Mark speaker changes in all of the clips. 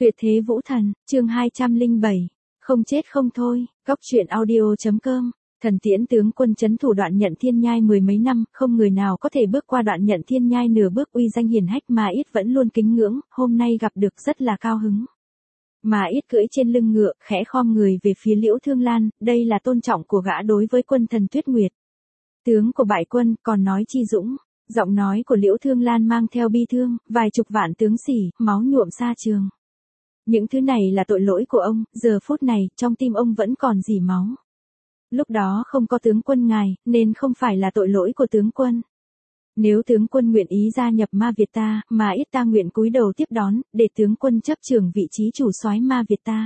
Speaker 1: Tuyệt thế vũ thần, chương 207. Không chết không thôi, góc truyện audio.com. Thần tiễn tướng quân trấn thủ Đoạn Nhận Thiên Nhai mười mấy năm, không người nào có thể bước qua Đoạn Nhận Thiên Nhai nửa bước, uy danh hiển hách mà ít vẫn luôn kính ngưỡng, hôm nay gặp được rất là cao hứng. Mà ít cưỡi trên lưng ngựa, khẽ khom người về phía Liễu Thương Lan, đây là tôn trọng của gã đối với quân thần Tuyết Nguyệt. Tướng của bại quân, còn nói chi dũng. Giọng nói của Liễu Thương Lan mang theo bi thương, vài chục vạn tướng sĩ, máu nhuộm sa trường. Những thứ này là tội lỗi của ông, giờ phút này, trong tim ông vẫn còn dỉ máu. Lúc đó không có tướng quân ngài, nên không phải là tội lỗi của tướng quân. Nếu tướng quân nguyện ý gia nhập Ma Việt ta, mà ít ta nguyện cúi đầu tiếp đón, để tướng quân chấp trường vị trí chủ soái Ma Việt ta.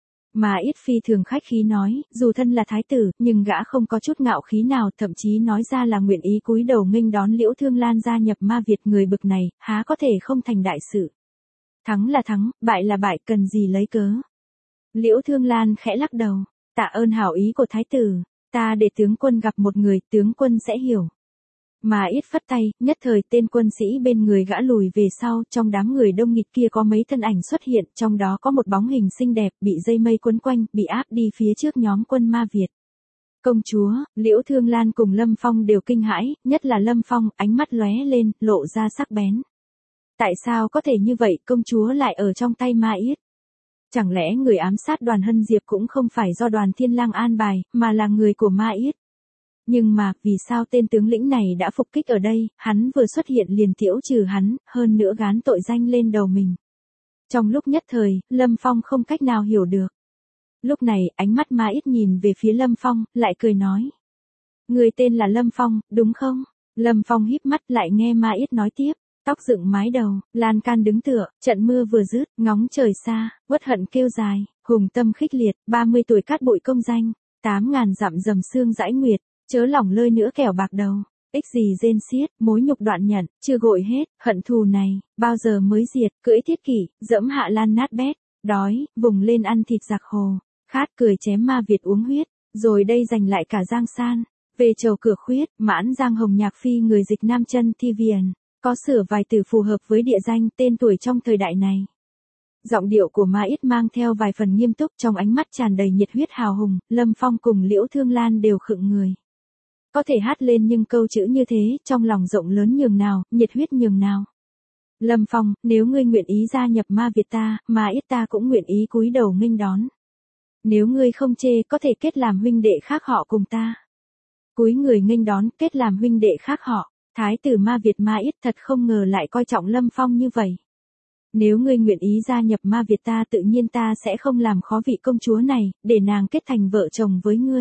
Speaker 1: Mà ít phi thường khách khí nói, dù thân là thái tử, nhưng gã không có chút ngạo khí nào, thậm chí nói ra là nguyện ý cúi đầu nghênh đón Liễu Thương Lan gia nhập Ma Việt. Người bực này, há có thể không thành đại sự. Thắng là thắng, bại là bại, cần gì lấy cớ. Liễu Thương Lan khẽ lắc đầu, tạ ơn hảo ý của thái tử, ta để tướng quân gặp một người, tướng quân sẽ hiểu. Mà ít phất tay, nhất thời tên quân sĩ bên người gã lùi về sau, trong đám người đông nghịt kia có mấy thân ảnh xuất hiện, trong đó có một bóng hình xinh đẹp, bị dây mây quấn quanh, bị áp đi phía trước nhóm quân Ma Việt. Công chúa, Liễu Thương Lan cùng Lâm Phong đều kinh hãi, nhất là Lâm Phong, ánh mắt lóe lên, lộ ra sắc bén. Tại sao có thể như vậy, công chúa lại ở trong tay Ma Ít? Chẳng lẽ người ám sát Đoàn Hân Diệp cũng không phải do Đoàn Thiên Lang an bài, mà là người của Ma Ít? Nhưng mà, vì sao tên tướng lĩnh này đã phục kích ở đây, hắn vừa xuất hiện liền tiễu trừ hắn, hơn nữa gán tội danh lên đầu mình. Trong lúc nhất thời, Lâm Phong không cách nào hiểu được. Lúc này, ánh mắt Ma Ít nhìn về phía Lâm Phong, lại cười nói. Người tên là Lâm Phong, đúng không? Lâm Phong híp mắt lại nghe Ma Ít nói tiếp. Tóc dựng mái đầu, lan can đứng tựa, trận mưa vừa dứt, ngóng trời xa, uất hận kêu dài, hùng tâm khích liệt, 30 tuổi cát bụi công danh, 8.000 dặm dầm xương dãi nguyệt, chớ lòng lơi nữa kẻo bạc đầu, ích gì rên xiết, mối nhục Đoạn Nhận, chưa gội hết, hận thù này, bao giờ mới diệt, cưỡi thiết kỷ, dẫm hạ lan nát bét, đói, vùng lên ăn thịt giặc hồ, khát cười chém Ma Việt uống huyết, rồi đây giành lại cả Giang San, về chầu cửa khuyết, mãn Giang Hồng Nhạc Phi người dịch Nam Chân Thi Viền. Có sửa vài từ phù hợp với địa danh, tên tuổi trong thời đại này. Giọng điệu của Ma Ít mang theo vài phần nghiêm túc, trong ánh mắt tràn đầy nhiệt huyết hào hùng, Lâm Phong cùng Liễu Thương Lan đều khựng người. Có thể hát lên nhưng câu chữ như thế, trong lòng rộng lớn nhường nào, nhiệt huyết nhường nào. Lâm Phong, nếu ngươi nguyện ý gia nhập Ma Việt ta, Ma Ít ta cũng nguyện ý cúi đầu nghênh đón. Nếu ngươi không chê, có thể kết làm huynh đệ khác họ cùng ta. Cúi người nghênh đón, kết làm huynh đệ khác họ. Thái tử Ma Việt Ma Ít thật không ngờ lại coi trọng Lâm Phong như vậy. Nếu ngươi nguyện ý gia nhập Ma Việt ta, tự nhiên ta sẽ không làm khó vị công chúa này, để nàng kết thành vợ chồng với ngươi.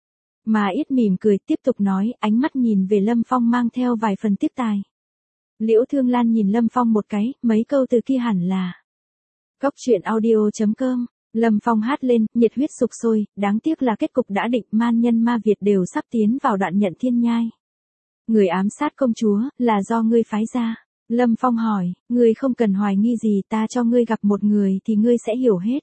Speaker 1: Ma Ít mỉm cười tiếp tục nói, ánh mắt nhìn về Lâm Phong mang theo vài phần tiếc tài. Liễu Thương Lan nhìn Lâm Phong một cái, mấy câu từ kia hẳn là. Góc truyện audio.com. Lâm Phong hát lên, nhiệt huyết sục sôi, đáng tiếc là kết cục đã định, man nhân Ma Việt đều sắp tiến vào Đoạn Nhận Thiên Nhai. Người ám sát công chúa, là do ngươi phái ra. Lâm Phong hỏi, ngươi không cần hoài nghi gì, ta cho ngươi gặp một người thì ngươi sẽ hiểu hết.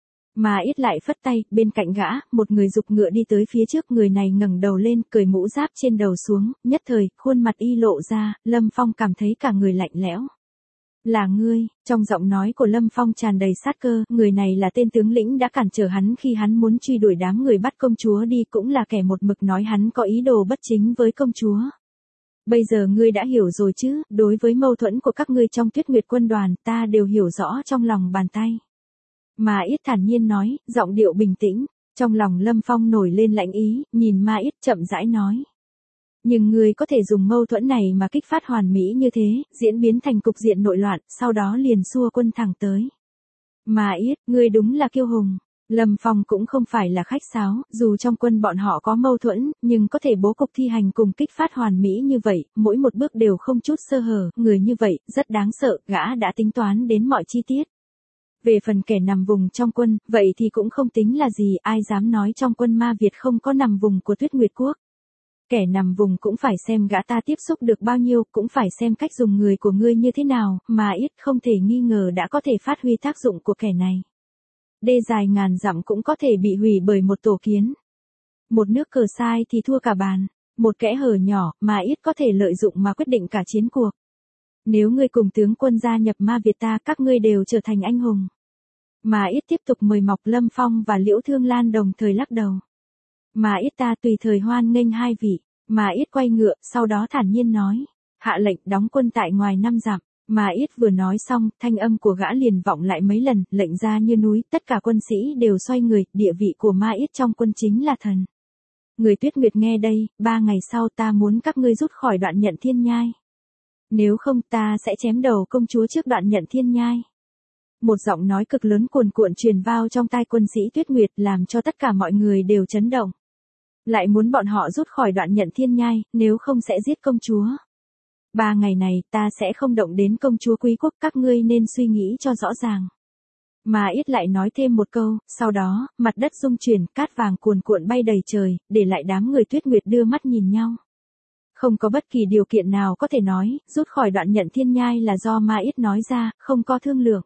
Speaker 1: Mà ít lại phất tay, bên cạnh gã, một người giục ngựa đi tới phía trước, người này ngẩng đầu lên, cởi mũ giáp trên đầu xuống, nhất thời, khuôn mặt y lộ ra, Lâm Phong cảm thấy cả người lạnh lẽo. Là ngươi, trong giọng nói của Lâm Phong tràn đầy sát cơ, người này là tên tướng lĩnh đã cản trở hắn khi hắn muốn truy đuổi đám người bắt công chúa đi, cũng là kẻ một mực nói hắn có ý đồ bất chính với công chúa. Bây giờ ngươi đã hiểu rồi chứ, đối với mâu thuẫn của các ngươi trong Tuyết Nguyệt quân đoàn, ta đều hiểu rõ trong lòng bàn tay. Ma Ít thản nhiên nói, giọng điệu bình tĩnh, trong lòng Lâm Phong nổi lên lãnh ý, nhìn Ma Ít chậm rãi nói. Nhưng ngươi có thể dùng mâu thuẫn này mà kích phát hoàn mỹ như thế, diễn biến thành cục diện nội loạn, sau đó liền xua quân thẳng tới. Ma Ít, ngươi đúng là kiêu hùng. Lâm Phong cũng không phải là khách sáo, dù trong quân bọn họ có mâu thuẫn, nhưng có thể bố cục thi hành cùng kích phát hoàn mỹ như vậy, mỗi một bước đều không chút sơ hở, người như vậy, rất đáng sợ, gã đã tính toán đến mọi chi tiết. Về phần kẻ nằm vùng trong quân, vậy thì cũng không tính là gì, ai dám nói trong quân Ma Việt không có nằm vùng của Tuyết Nguyệt Quốc. Kẻ nằm vùng cũng phải xem gã ta tiếp xúc được bao nhiêu, cũng phải xem cách dùng người của ngươi như thế nào, mà ít không thể nghi ngờ đã có thể phát huy tác dụng của kẻ này. Đê dài ngàn dặm cũng có thể bị hủy bởi một tổ kiến. Một nước cờ sai thì thua cả bàn, một kẽ hở nhỏ mà ít có thể lợi dụng mà quyết định cả chiến cuộc. Nếu ngươi cùng tướng quân gia nhập Ma Việt ta, các ngươi đều trở thành anh hùng. Mà ít tiếp tục mời mọc. Lâm Phong và Liễu Thương Lan đồng thời lắc đầu. Mà ít ta tùy thời hoan nghênh hai vị. Mà ít quay ngựa, sau đó thản nhiên nói. Hạ lệnh đóng quân tại ngoài 5 dặm. Mà ít vừa nói xong, thanh âm của gã liền vọng lại mấy lần, lệnh ra như núi, tất cả quân sĩ đều xoay người, địa vị của Ma Ít trong quân chính là thần. Người Tuyết Nguyệt nghe đây, 3 ngày sau ta muốn các ngươi rút khỏi Đoạn Nhận Thiên Nhai. Nếu không ta sẽ chém đầu công chúa trước Đoạn Nhận Thiên Nhai. Một giọng nói cực lớn cuồn cuộn truyền vào trong tai quân sĩ Tuyết Nguyệt làm cho tất cả mọi người đều chấn động. Lại muốn bọn họ rút khỏi Đoạn Nhận Thiên Nhai, nếu không sẽ giết công chúa. 3 ngày này ta sẽ không động đến công chúa quý quốc, các ngươi nên suy nghĩ cho rõ ràng. Mà ít lại nói thêm một câu, sau đó, mặt đất rung chuyển, cát vàng cuồn cuộn bay đầy trời, để lại đám người Tuyết Nguyệt đưa mắt nhìn nhau. Không có bất kỳ điều kiện nào có thể nói, rút khỏi Đoạn Nhận Thiên Nhai là do Ma Ít nói ra, không có thương lượng.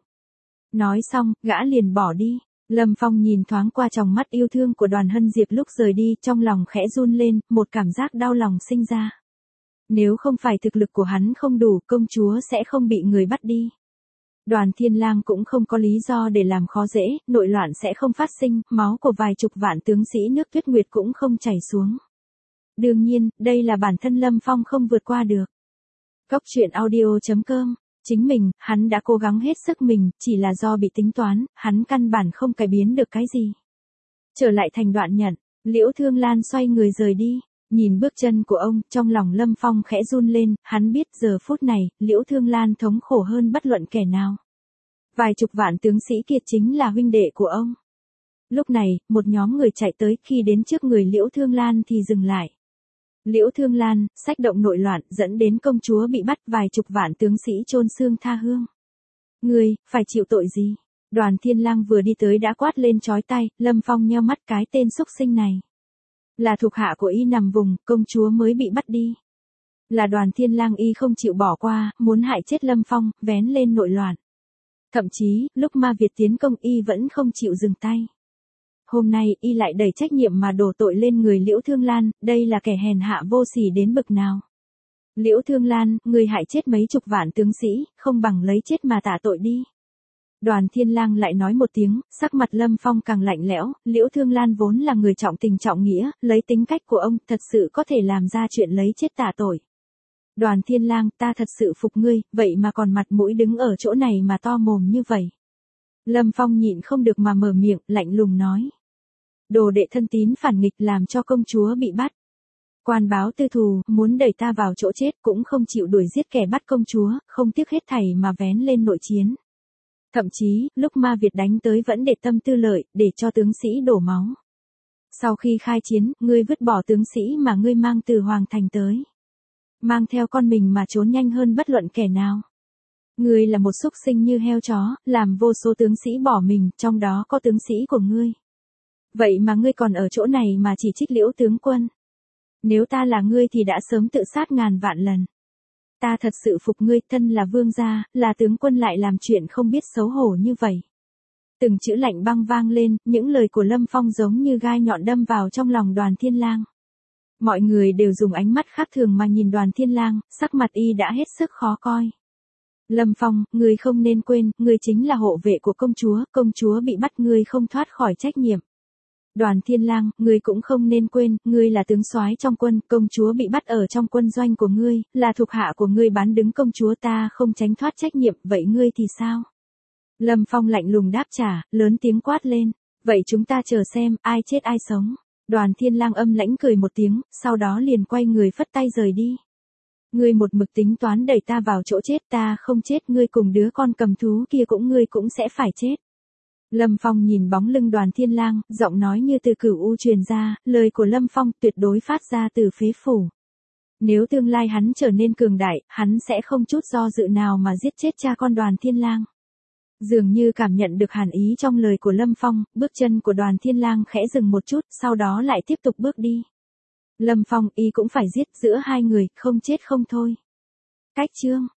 Speaker 1: Nói xong, gã liền bỏ đi. Lâm Phong nhìn thoáng qua tròng mắt yêu thương của Đoàn Hân Diệp lúc rời đi, trong lòng khẽ run lên, một cảm giác đau lòng sinh ra. Nếu không phải thực lực của hắn không đủ, công chúa sẽ không bị người bắt đi. Đoàn Thiên Lang cũng không có lý do để làm khó dễ, nội loạn sẽ không phát sinh, máu của vài chục vạn tướng sĩ nước Tuyết Nguyệt cũng không chảy xuống. Đương nhiên, đây là bản thân Lâm Phong không vượt qua được. Góc truyện audio.com. Chính mình, hắn đã cố gắng hết sức mình, chỉ là do bị tính toán, hắn căn bản không cải biến được cái gì. Trở lại thành Đoạn Nhận, Liễu Thương Lan xoay người rời đi. Nhìn bước chân của ông, trong lòng Lâm Phong khẽ run lên, hắn biết giờ phút này, Liễu Thương Lan thống khổ hơn bất luận kẻ nào. Vài chục vạn tướng sĩ kiệt chính là huynh đệ của ông. Lúc này, một nhóm người chạy tới, khi đến trước người Liễu Thương Lan thì dừng lại. Liễu Thương Lan, sách động nội loạn, dẫn đến công chúa bị bắt, vài chục vạn tướng sĩ chôn xương tha hương. Ngươi, phải chịu tội gì? Đoàn Thiên Lang vừa đi tới đã quát lên chói tai, Lâm Phong nheo mắt, cái tên xúc sinh này. Là thuộc hạ của y nằm vùng, công chúa mới bị bắt đi. Là Đoàn Thiên Lang y không chịu bỏ qua, muốn hại chết Lâm Phong, vén lên nội loạn. Thậm chí, lúc Ma Việt tiến công y vẫn không chịu dừng tay. Hôm nay y lại đẩy trách nhiệm mà đổ tội lên người Liễu Thương Lan, đây là kẻ hèn hạ vô sỉ đến bực nào. Liễu Thương Lan, người hại chết mấy chục vạn tướng sĩ, không bằng lấy chết mà tạ tội đi. Đoàn Thiên Lang lại nói một tiếng, sắc mặt Lâm Phong càng lạnh lẽo, Liễu Thương Lan vốn là người trọng tình trọng nghĩa, lấy tính cách của ông thật sự có thể làm ra chuyện lấy chết tạ tội. Đoàn Thiên Lang, ta thật sự phục ngươi, vậy mà còn mặt mũi đứng ở chỗ này mà to mồm như vậy. Lâm Phong nhịn không được mà mở miệng, lạnh lùng nói. Đồ đệ thân tín phản nghịch làm cho công chúa bị bắt. Quan báo tư thù, muốn đẩy ta vào chỗ chết cũng không chịu đuổi giết kẻ bắt công chúa, không tiếc hết thảy mà vén lên nội chiến. Thậm chí, lúc Ma Việt đánh tới vẫn để tâm tư lợi, để cho tướng sĩ đổ máu. Sau khi khai chiến, ngươi vứt bỏ tướng sĩ mà ngươi mang từ Hoàng Thành tới. Mang theo con mình mà trốn nhanh hơn bất luận kẻ nào. Ngươi là một súc sinh như heo chó, làm vô số tướng sĩ bỏ mình, trong đó có tướng sĩ của ngươi. Vậy mà ngươi còn ở chỗ này mà chỉ trích Liễu tướng quân. Nếu ta là ngươi thì đã sớm tự sát ngàn vạn lần. Ta thật sự phục ngươi, thân là vương gia, là tướng quân lại làm chuyện không biết xấu hổ như vậy. Từng chữ lạnh băng vang lên, những lời của Lâm Phong giống như gai nhọn đâm vào trong lòng Đoàn Thiên Lang. Mọi người đều dùng ánh mắt khác thường mà nhìn Đoàn Thiên Lang, sắc mặt y đã hết sức khó coi. Lâm Phong, ngươi không nên quên, ngươi chính là hộ vệ của công chúa bị bắt ngươi không thoát khỏi trách nhiệm. Đoàn Thiên Lang, ngươi cũng không nên quên, ngươi là tướng soái trong quân, công chúa bị bắt ở trong quân doanh của ngươi, là thuộc hạ của ngươi bán đứng công chúa, ta không tránh thoát trách nhiệm, vậy ngươi thì sao? Lâm Phong lạnh lùng đáp trả, lớn tiếng quát lên, vậy chúng ta chờ xem, ai chết ai sống. Đoàn Thiên Lang âm lãnh cười một tiếng, sau đó liền quay người phất tay rời đi. Ngươi một mực tính toán đẩy ta vào chỗ chết, ta không chết, ngươi cùng đứa con cầm thú kia ngươi cũng sẽ phải chết. Lâm Phong nhìn bóng lưng Đoàn Thiên Lang, giọng nói như từ cửu u truyền ra, lời của Lâm Phong tuyệt đối phát ra từ phế phủ. Nếu tương lai hắn trở nên cường đại, hắn sẽ không chút do dự nào mà giết chết cha con Đoàn Thiên Lang. Dường như cảm nhận được hàn ý trong lời của Lâm Phong, bước chân của Đoàn Thiên Lang khẽ dừng một chút, sau đó lại tiếp tục bước đi. Lâm Phong, y cũng phải giết, giữa hai người, không chết không thôi. Cách chương